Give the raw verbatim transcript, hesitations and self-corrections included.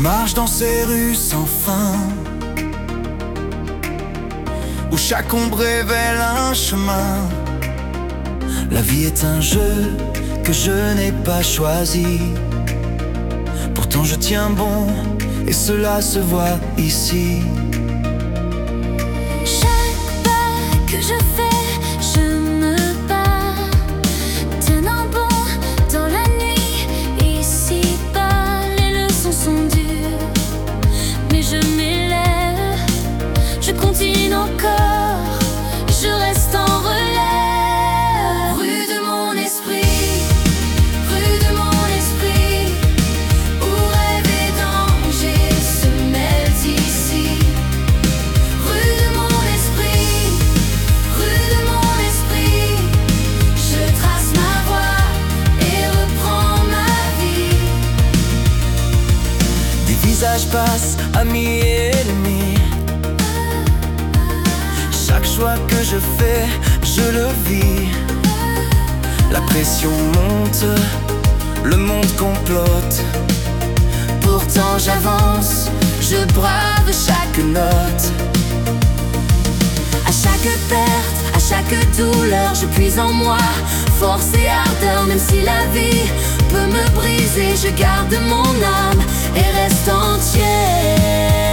marche dans ces rues sans fin, où chaque ombre révèle un chemin. La vie est un jeu que je n'ai pas choisi, pourtant je tiens bon et cela se voit ici. Chaque pas que je fais, je me bats, tenant bon dans la nuit. Ici-bas, les leçons sont dures, mais je m'élève, je continue encore, je reste en relais. Rue de mon esprit, rue de mon esprit, où rêve et danger se mêlent ici. Rue de mon esprit, rue de mon esprit, je trace ma voie et reprends ma vie. Des visages passent, amis et ennemis. Chaque choix que je fais, je le vis. La pression monte, le monde complote. Pourtant j'avance, je brave chaque note. À chaque perte, à chaque douleur, je puise en moi force et ardeur. Même si la vie peut me briser, je garde mon âme et reste entière.